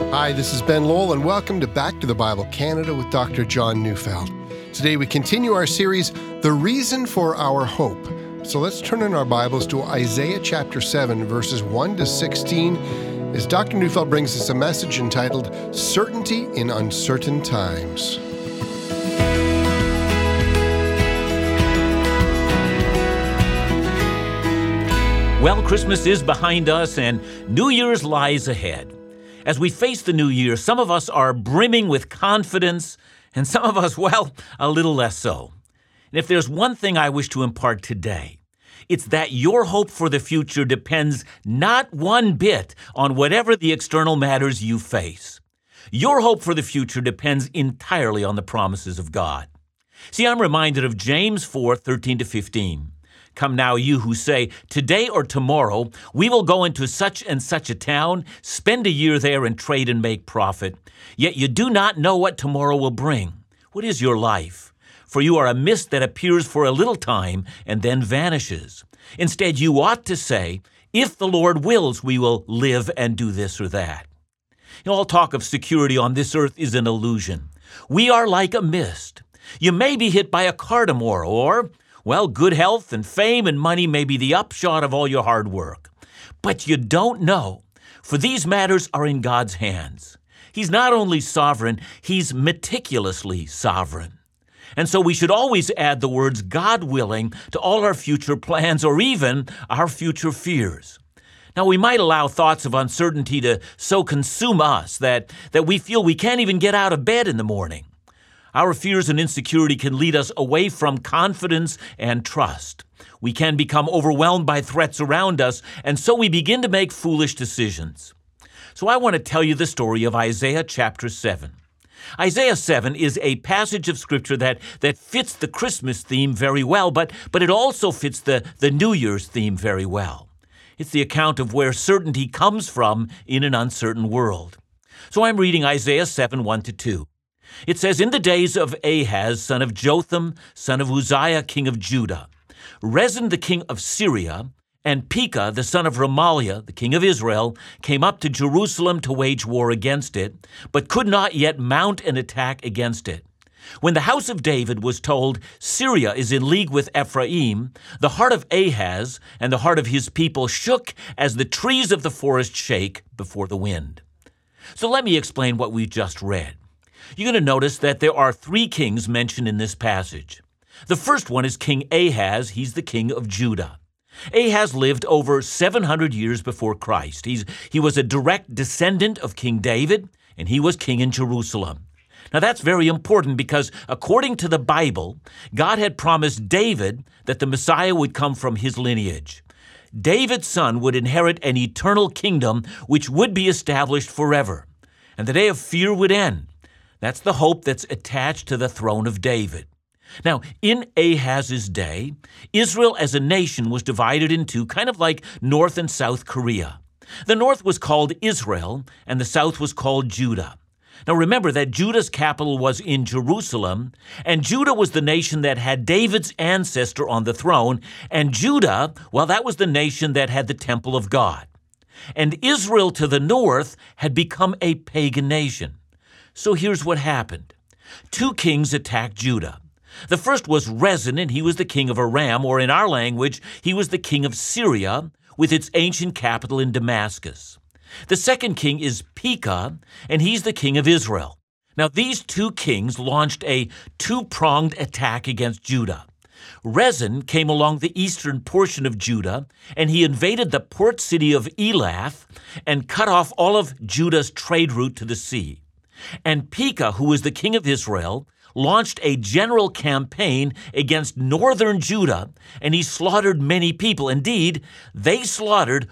Hi, this is Ben Lowell, and welcome to Back to the Bible Canada with Dr. John Neufeld. Today we continue our series, The Reason for Our Hope. So let's turn in our Bibles to Isaiah chapter 7, verses 1 to 16, as Dr. Neufeld brings us a message entitled, Certainty in Uncertain Times. Well, Christmas is behind us and New Year's lies ahead. As we face the new year, some of us are brimming with confidence and some of us, well, a little less so. And if there's one thing I wish to impart today, it's that your hope for the future depends not one bit on whatever the external matters you face. Your hope for the future depends entirely on the promises of God. See, I'm reminded of James 4:13-15. Come now, you who say, today or tomorrow, we will go into such and such a town, spend a year there and trade and make profit. Yet you do not know what tomorrow will bring. What is your life? For you are a mist that appears for a little time and then vanishes. Instead, you ought to say, if the Lord wills, we will live and do this or that. All talk of security on this earth is an illusion. We are like a mist. You may be hit by a car tomorrow, or good health and fame and money may be the upshot of all your hard work. But you don't know, for these matters are in God's hands. He's not only sovereign, He's meticulously sovereign. And so we should always add the words God willing to all our future plans or even our future fears. Now, we might allow thoughts of uncertainty to so consume us that we feel we can't even get out of bed in the morning. Our fears and insecurity can lead us away from confidence and trust. We can become overwhelmed by threats around us, and so we begin to make foolish decisions. So I want to tell you the story of Isaiah chapter 7. Isaiah 7 is a passage of Scripture that fits the Christmas theme very well, but it also fits the New Year's theme very well. It's the account of where certainty comes from in an uncertain world. So I'm reading Isaiah 7, 1-2. It says, in the days of Ahaz, son of Jotham, son of Uzziah, king of Judah, Rezin the king of Syria, and Pekah the son of Remaliah, the king of Israel, came up to Jerusalem to wage war against it, but could not yet mount an attack against it. When the house of David was told, Syria is in league with Ephraim, the heart of Ahaz and the heart of his people shook as the trees of the forest shake before the wind. So let me explain what we just read. You're going to notice that there are three kings mentioned in this passage. The first one is King Ahaz. He's the king of Judah. Ahaz lived over 700 years before Christ. He was a direct descendant of King David, and he was king in Jerusalem. Now that's very important because according to the Bible, God had promised David that the Messiah would come from his lineage. David's son would inherit an eternal kingdom which would be established forever, and the day of fear would end. That's the hope that's attached to the throne of David. Now, in Ahaz's day, Israel as a nation was divided into kind of like North and South Korea. The North was called Israel, and the South was called Judah. Now, remember that Judah's capital was in Jerusalem, and Judah was the nation that had David's ancestor on the throne, and Judah, that was the nation that had the temple of God. And Israel to the north had become a pagan nation. So here's what happened. Two kings attacked Judah. The first was Rezin, and he was the king of Aram, or in our language, he was the king of Syria, with its ancient capital in Damascus. The second king is Pekah, and he's the king of Israel. Now, these two kings launched a two-pronged attack against Judah. Rezin came along the eastern portion of Judah, and he invaded the port city of Elath and cut off all of Judah's trade route to the sea. And Pekah, who was the king of Israel, launched a general campaign against northern Judah, and he slaughtered many people. Indeed, they slaughtered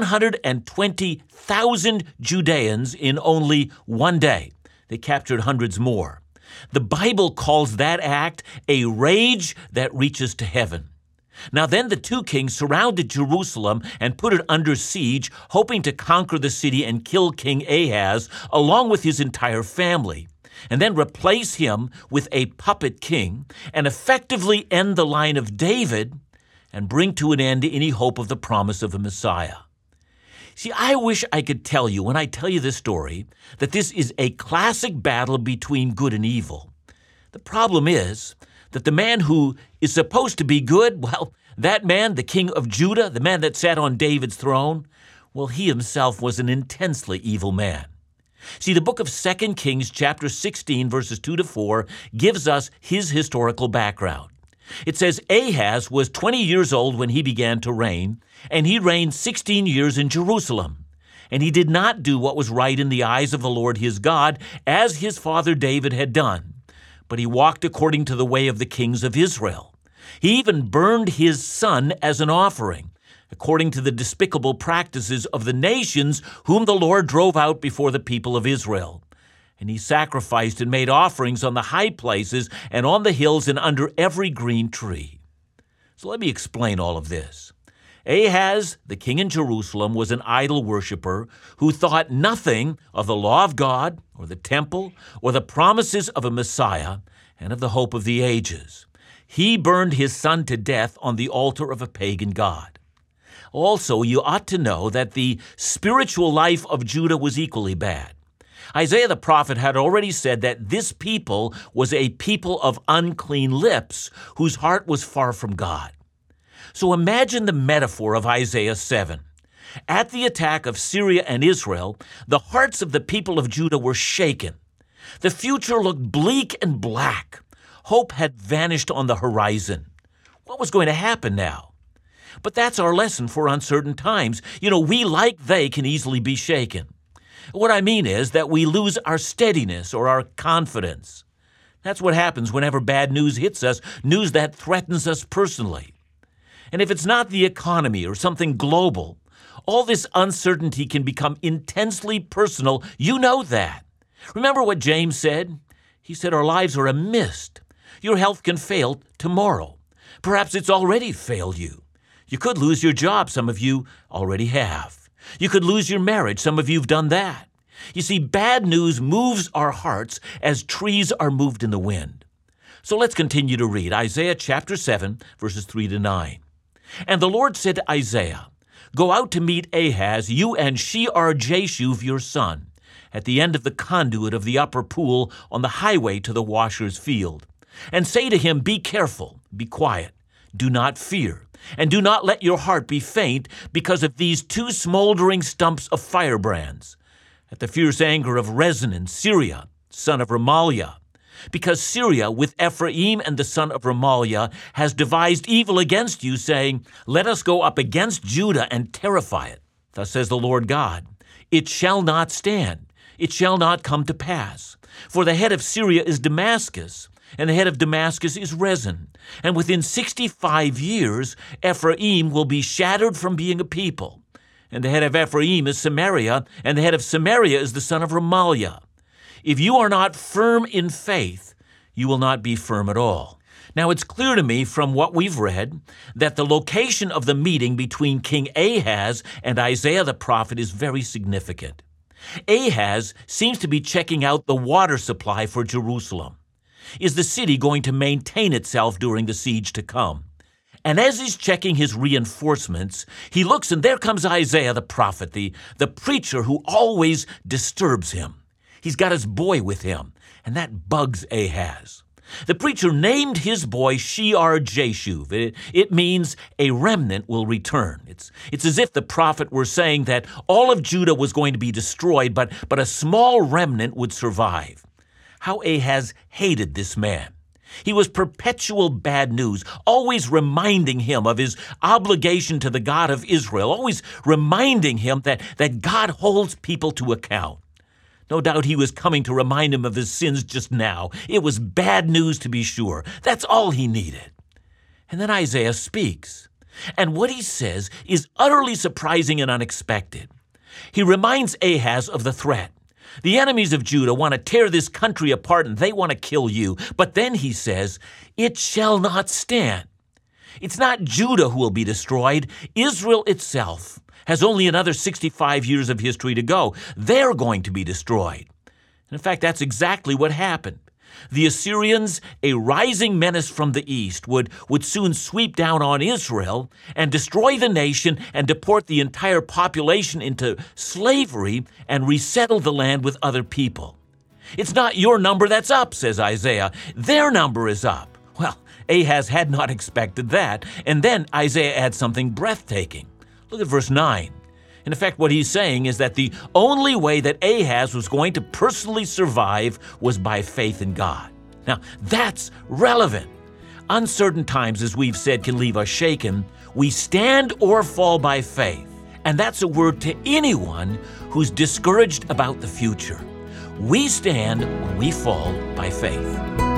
120,000 Judeans in only one day. They captured hundreds more. The Bible calls that act a rage that reaches to heaven. Now then the two kings surrounded Jerusalem and put it under siege, hoping to conquer the city and kill King Ahaz along with his entire family, and then replace him with a puppet king and effectively end the line of David and bring to an end any hope of the promise of a Messiah. See, I wish I could tell you when I tell you this story that this is a classic battle between good and evil. The problem is that the man who is supposed to be good, well, that man, the king of Judah, the man that sat on David's throne, well, he himself was an intensely evil man. See, the book of 2 Kings, chapter 16, verses 2 to 4, gives us his historical background. It says Ahaz was 20 years old when he began to reign, and he reigned 16 years in Jerusalem. And he did not do what was right in the eyes of the Lord his God, as his father David had done, but he walked according to the way of the kings of Israel. He even burned his son as an offering, according to the despicable practices of the nations whom the Lord drove out before the people of Israel. And he sacrificed and made offerings on the high places and on the hills and under every green tree. So let me explain all of this. Ahaz, the king in Jerusalem, was an idol worshiper who thought nothing of the law of God or the temple or the promises of a Messiah and of the hope of the ages. He burned his son to death on the altar of a pagan god. Also, you ought to know that the spiritual life of Judah was equally bad. Isaiah the prophet had already said that this people was a people of unclean lips whose heart was far from God. So imagine the metaphor of Isaiah 7. At the attack of Syria and Israel, the hearts of the people of Judah were shaken. The future looked bleak and black. Hope had vanished on the horizon. What was going to happen now? But that's our lesson for uncertain times. We, like they, can easily be shaken. What I mean is that we lose our steadiness or our confidence. That's what happens whenever bad news hits us, news that threatens us personally. And if it's not the economy or something global, all this uncertainty can become intensely personal. You know that. Remember what James said? He said our lives are a mist. Your health can fail tomorrow. Perhaps it's already failed you. You could lose your job. Some of you already have. You could lose your marriage. Some of you have done that. You see, bad news moves our hearts as trees are moved in the wind. So let's continue to read Isaiah chapter 7, verses 3 to 9. And the Lord said to Isaiah, "Go out to meet Ahaz, you and Shear-Jashub your son, at the end of the conduit of the upper pool on the highway to the washer's field. And say to him, be careful, be quiet, do not fear, and do not let your heart be faint because of these two smoldering stumps of firebrands, at the fierce anger of Rezin and Syria, son of Remaliah. Because Syria, with Ephraim and the son of Remaliah, has devised evil against you, saying, let us go up against Judah and terrify it. Thus says the Lord God, it shall not stand, it shall not come to pass. For the head of Syria is Damascus, and the head of Damascus is Rezin. And within 65 years, Ephraim will be shattered from being a people. And the head of Ephraim is Samaria, and the head of Samaria is the son of Remaliah. If you are not firm in faith, you will not be firm at all." Now, it's clear to me from what we've read that the location of the meeting between King Ahaz and Isaiah the prophet is very significant. Ahaz seems to be checking out the water supply for Jerusalem. Is the city going to maintain itself during the siege to come? And as he's checking his reinforcements, he looks and there comes Isaiah the prophet, the preacher who always disturbs him. He's got his boy with him, and that bugs Ahaz. The preacher named his boy Shear-Jashub. It means a remnant will return. It's as if the prophet were saying that all of Judah was going to be destroyed, but a small remnant would survive. How Ahaz hated this man. He was perpetual bad news, always reminding him of his obligation to the God of Israel, always reminding him that God holds people to account. No doubt he was coming to remind him of his sins just now. It was bad news, to be sure. That's all he needed. And then Isaiah speaks. And what he says is utterly surprising and unexpected. He reminds Ahaz of the threat. The enemies of Judah want to tear this country apart and they want to kill you. But then he says, it shall not stand. It's not Judah who will be destroyed. Israel itself has only another 65 years of history to go. They're going to be destroyed. And in fact, that's exactly what happened. The Assyrians, a rising menace from the east, would soon sweep down on Israel and destroy the nation and deport the entire population into slavery and resettle the land with other people. It's not your number that's up, says Isaiah. Their number is up. Well, Ahaz had not expected that. And then Isaiah adds something breathtaking. Look at verse 9. In effect, what he's saying is that the only way that Ahaz was going to personally survive was by faith in God. Now, that's relevant. Uncertain times, as we've said, can leave us shaken. We stand or fall by faith. And that's a word to anyone who's discouraged about the future. We stand or we fall by faith.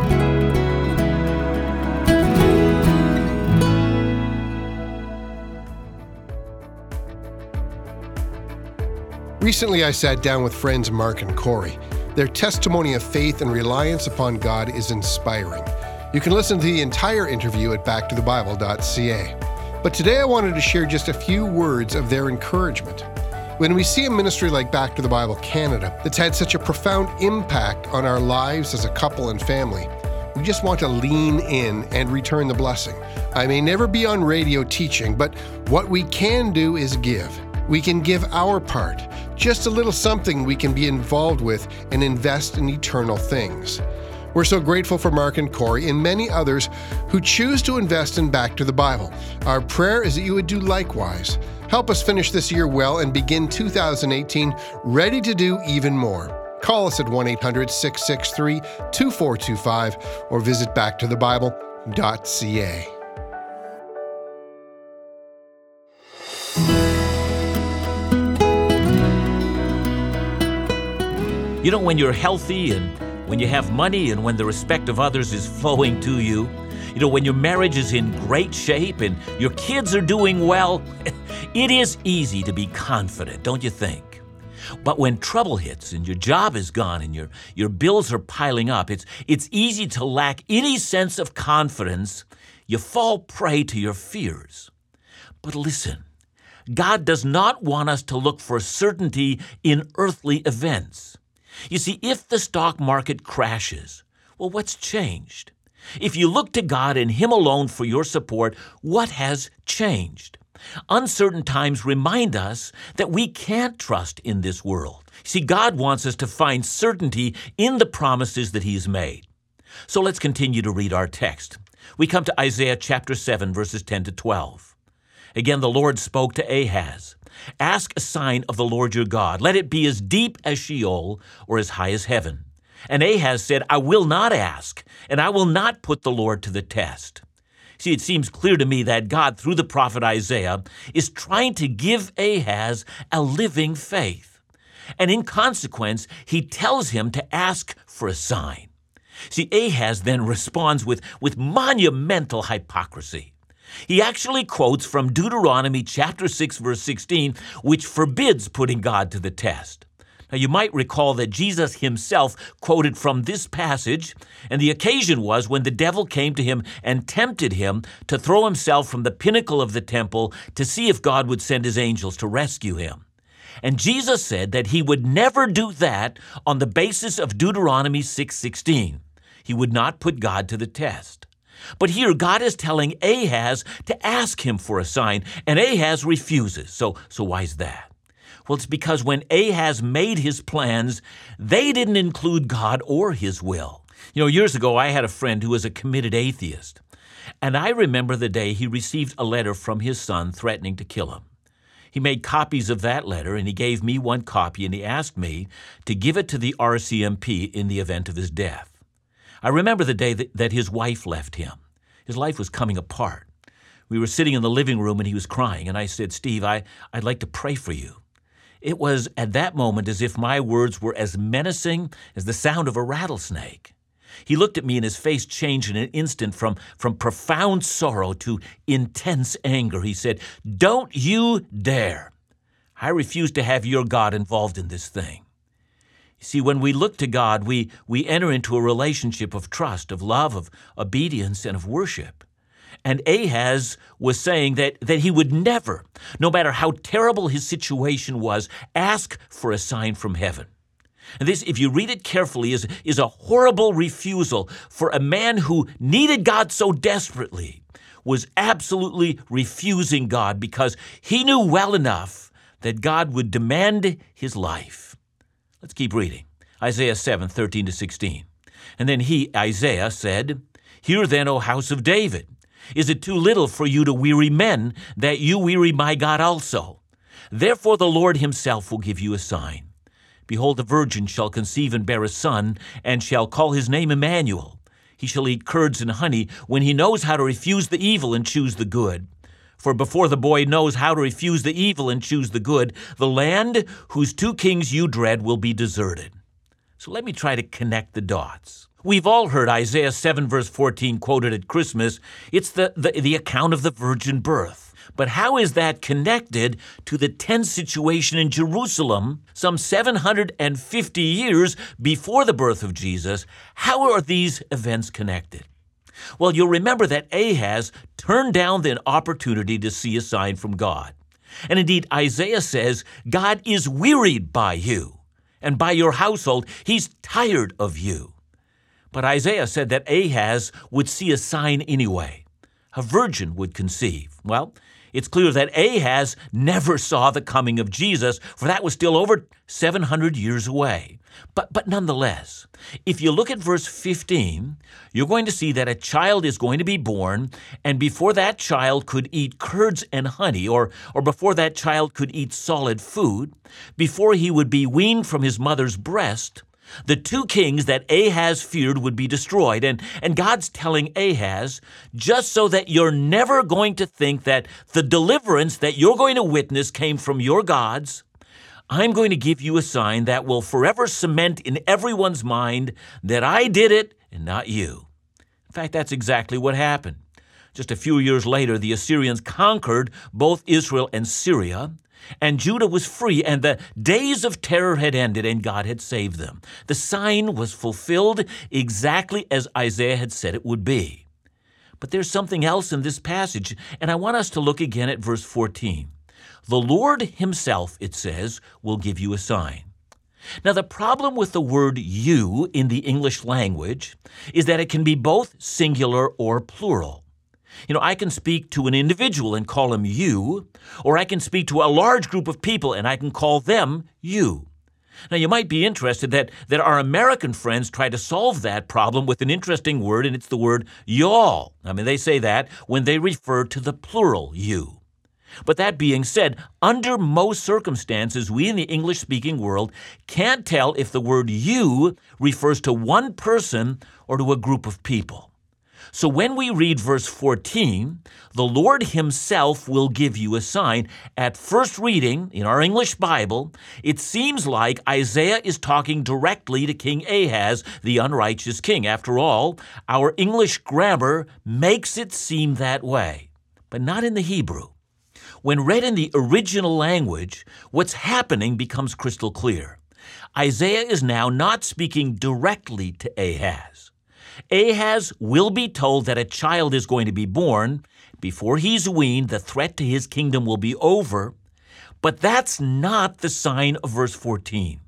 Recently, I sat down with friends Mark and Corey. Their testimony of faith and reliance upon God is inspiring. You can listen to the entire interview at backtothebible.ca. But today I wanted to share just a few words of their encouragement. When we see a ministry like Back to the Bible Canada that's had such a profound impact on our lives as a couple and family, we just want to lean in and return the blessing. I may never be on radio teaching, but what we can do is give. We can give our part, just a little something we can be involved with and invest in eternal things. We're so grateful for Mark and Corey and many others who choose to invest in Back to the Bible. Our prayer is that you would do likewise. Help us finish this year well and begin 2018 ready to do even more. Call us at 1-800-663-2425 or visit backtothebible.ca. You know, when you're healthy and when you have money and when the respect of others is flowing to you, you know, when your marriage is in great shape and your kids are doing well, it is easy to be confident, don't you think? But when trouble hits and your job is gone and your bills are piling up, it's easy to lack any sense of confidence. You fall prey to your fears. But listen, God does not want us to look for certainty in earthly events. You see, if the stock market crashes, well, what's changed? If you look to God and Him alone for your support, what has changed? Uncertain times remind us that we can't trust in this world. See, God wants us to find certainty in the promises that He's made. So let's continue to read our text. We come to Isaiah chapter 7, verses 10 to 12. Again, the Lord spoke to Ahaz. Ask a sign of the Lord your God. Let it be as deep as Sheol or as high as heaven. And Ahaz said, I will not ask, and I will not put the Lord to the test. See, it seems clear to me that God, through the prophet Isaiah, is trying to give Ahaz a living faith. And in consequence, he tells him to ask for a sign. See, Ahaz then responds with monumental hypocrisy. He actually quotes from Deuteronomy chapter 6, verse 16, which forbids putting God to the test. Now, you might recall that Jesus himself quoted from this passage, and the occasion was when the devil came to him and tempted him to throw himself from the pinnacle of the temple to see if God would send his angels to rescue him. And Jesus said that he would never do that on the basis of Deuteronomy 6:16. He would not put God to the test. But here, God is telling Ahaz to ask him for a sign, and Ahaz refuses. So why is that? Well, it's because when Ahaz made his plans, they didn't include God or his will. You know, years ago, I had a friend who was a committed atheist, and I remember the day he received a letter from his son threatening to kill him. He made copies of that letter, and he gave me one copy, and he asked me to give it to the RCMP in the event of his death. I remember the day that his wife left him. His life was coming apart. We were sitting in the living room, and he was crying, and I said, Steve, I'd like to pray for you. It was at that moment as if my words were as menacing as the sound of a rattlesnake. He looked at me and his face changed in an instant from profound sorrow to intense anger. He said, "Don't you dare. I refuse to have your God involved in this thing." You see, when we look to God, we enter into a relationship of trust, of love, of obedience, and of worship. And Ahaz was saying that he would never, no matter how terrible his situation was, ask for a sign from heaven. And this, if you read it carefully, is a horrible refusal for a man who needed God so desperately, was absolutely refusing God because he knew well enough that God would demand his life. Let's keep reading. Isaiah 7:13-16. And then he, Isaiah, said, "Hear then, O house of David, is it too little for you to weary men, that you weary my God also? Therefore the Lord himself will give you a sign. Behold, the virgin shall conceive and bear a son, and shall call his name Emmanuel. He shall eat curds and honey when he knows how to refuse the evil and choose the good. For before the boy knows how to refuse the evil and choose the good, the land whose two kings you dread will be deserted." So let me try to connect the dots. We've all heard Isaiah 7 verse 14 quoted at Christmas. It's the account of the virgin birth. But how is that connected to the tense situation in Jerusalem some 750 years before the birth of Jesus? How are these events connected? Well, you'll remember that Ahaz turned down the opportunity to see a sign from God. And indeed, Isaiah says, God is wearied by you, and by your household, he's tired of you. But Isaiah said that Ahaz would see a sign anyway. A virgin would conceive. Well, it's clear that Ahaz never saw the coming of Jesus, for that was still over 700 years away. But nonetheless, if you look at verse 15, you're going to see that a child is going to be born, and before that child could eat curds and honey, or before that child could eat solid food, before he would be weaned from his mother's breast, the two kings that Ahaz feared would be destroyed. And God's telling Ahaz, just so that you're never going to think that the deliverance that you're going to witness came from your gods, I'm going to give you a sign that will forever cement in everyone's mind that I did it and not you. In fact, that's exactly what happened. Just a few years later, the Assyrians conquered both Israel and Syria, and Judah was free, and the days of terror had ended, and God had saved them. The sign was fulfilled exactly as Isaiah had said it would be. But there's something else in this passage, and I want us to look again at verse 14. The Lord himself, it says, will give you a sign. Now, the problem with the word you in the English language is that it can be both singular or plural. I can speak to an individual and call him you, or I can speak to a large group of people and I can call them you. Now, you might be interested that our American friends try to solve that problem with an interesting word, and it's the word y'all. They say that when they refer to the plural you. But that being said, under most circumstances, we in the English-speaking world can't tell if the word you refers to one person or to a group of people. So when we read verse 14, the Lord himself will give you a sign. At first reading in our English Bible, it seems like Isaiah is talking directly to King Ahaz, the unrighteous king. After all, our English grammar makes it seem that way, but not in the Hebrew. When read in the original language, what's happening becomes crystal clear. Isaiah is now not speaking directly to Ahaz. Ahaz will be told that a child is going to be born. Before he's weaned, the threat to his kingdom will be over. But that's not the sign of verse 14.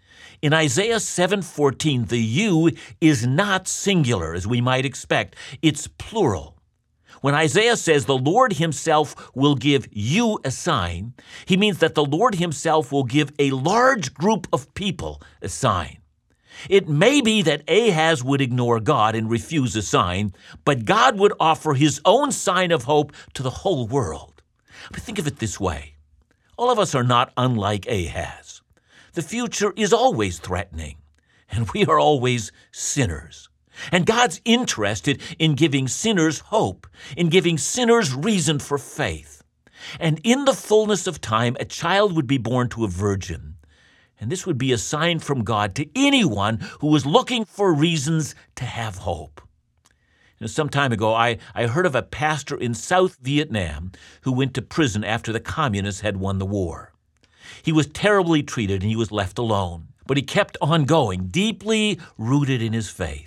In Isaiah 7:14, the you is not singular, as we might expect. It's plural. When Isaiah says the Lord himself will give you a sign, he means that the Lord himself will give a large group of people a sign. It may be that Ahaz would ignore God and refuse a sign, but God would offer his own sign of hope to the whole world. But think of it this way. All of us are not unlike Ahaz. The future is always threatening, and we are always sinners. And God's interested in giving sinners hope, in giving sinners reason for faith. And in the fullness of time, a child would be born to a virgin. And this would be a sign from God to anyone who was looking for reasons to have hope. Some time ago, I heard of a pastor in South Vietnam who went to prison after the communists had won the war. He was terribly treated and he was left alone, but he kept on going, deeply rooted in his faith.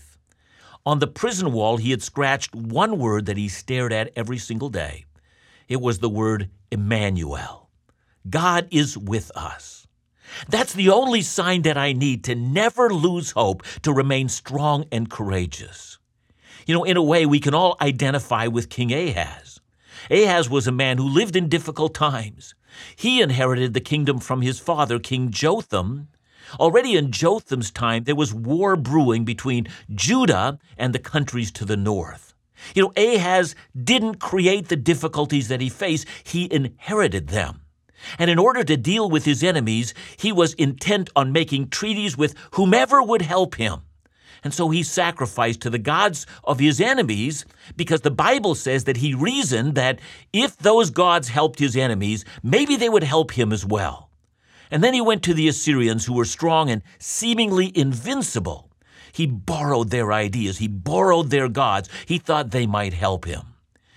On the prison wall, he had scratched one word that he stared at every single day. It was the word Emmanuel. God is with us. That's the only sign that I need to never lose hope, to remain strong and courageous. In a way, we can all identify with King Ahaz. Ahaz was a man who lived in difficult times. He inherited the kingdom from his father, King Jotham. Already in Jotham's time, there was war brewing between Judah and the countries to the north. Ahaz didn't create the difficulties that he faced. He inherited them. And in order to deal with his enemies, he was intent on making treaties with whomever would help him. And so he sacrificed to the gods of his enemies, because the Bible says that he reasoned that if those gods helped his enemies, maybe they would help him as well. And then he went to the Assyrians, who were strong and seemingly invincible. He borrowed their ideas. He borrowed their gods. He thought they might help him.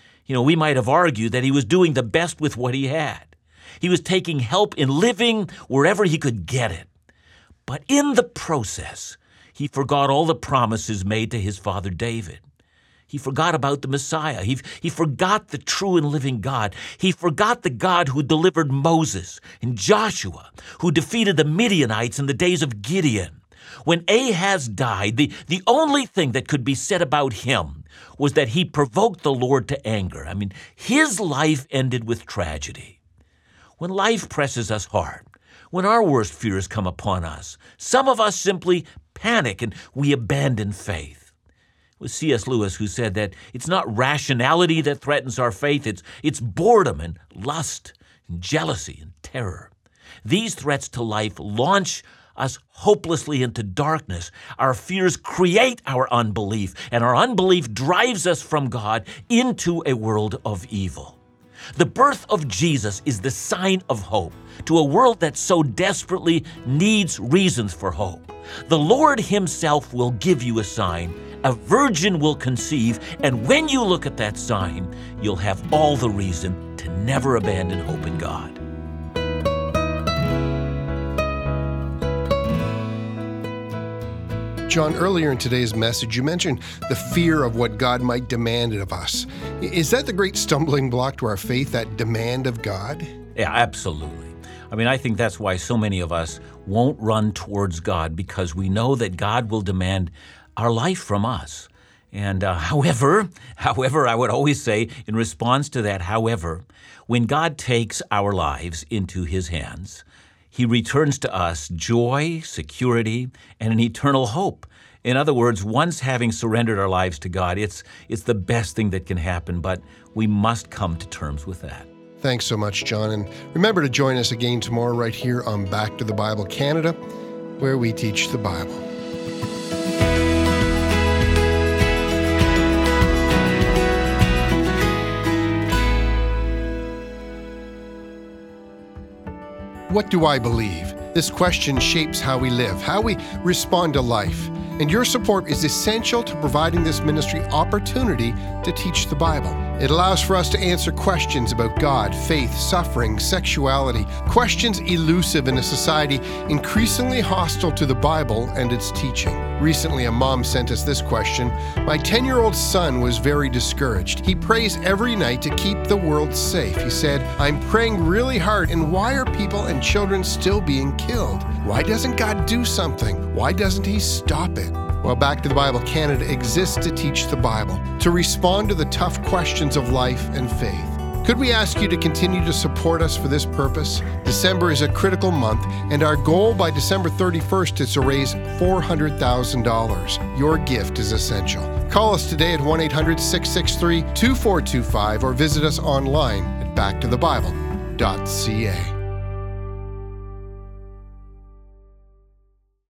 We might have argued that he was doing the best with what he had. He was taking help in living wherever he could get it. But in the process, he forgot all the promises made to his father David. He forgot about the Messiah. He forgot the true and living God. He forgot the God who delivered Moses and Joshua, who defeated the Midianites in the days of Gideon. When Ahaz died, the only thing that could be said about him was that he provoked the Lord to anger. His life ended with tragedy. When life presses us hard, when our worst fears come upon us, some of us simply panic and we abandon faith. It was C.S. Lewis who said that it's not rationality that threatens our faith, it's boredom and lust and jealousy and terror. These threats to life launch us hopelessly into darkness. Our fears create our unbelief, and our unbelief drives us from God into a world of evil. The birth of Jesus is the sign of hope to a world that so desperately needs reasons for hope. The Lord himself will give you a sign. A virgin will conceive, and when you look at that sign, you'll have all the reason to never abandon hope in God. John, earlier in today's message, you mentioned the fear of what God might demand of us. Is that the great stumbling block to our faith, that demand of God? Yeah, absolutely. I think that's why so many of us won't run towards God, because we know that God will demand our life from us. And however, I would always say in response to that, however, when God takes our lives into his hands, he returns to us joy, security, and an eternal hope. In other words, once having surrendered our lives to God, it's the best thing that can happen, but we must come to terms with that. Thanks so much, John. And remember to join us again tomorrow right here on Back to the Bible Canada, where we teach the Bible. What do I believe? This question shapes how we live, how we respond to life. And your support is essential to providing this ministry opportunity to teach the Bible. It allows for us to answer questions about God, faith, suffering, sexuality, questions elusive in a society increasingly hostile to the Bible and its teaching. Recently, a mom sent us this question. My 10-year-old son was very discouraged. He prays every night to keep the world safe. He said, I'm praying really hard, and why are people and children still being killed? Why doesn't God do something? Why doesn't he stop it? Well, Back to the Bible Canada exists to teach the Bible, to respond to the tough questions of life and faith. Could we ask you to continue to support us for this purpose? December is a critical month, and our goal by December 31st is to raise $400,000. Your gift is essential. Call us today at 1-800-663-2425 or visit us online at backtothebible.ca.